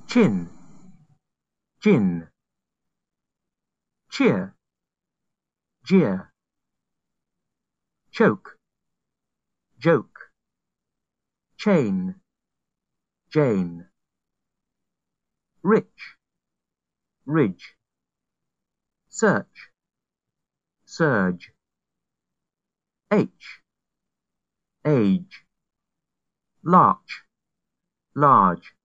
chin, gin, cheer, jeer, choke, joke, chain, Jane, rich, ridge, search, surge, age, larch, large,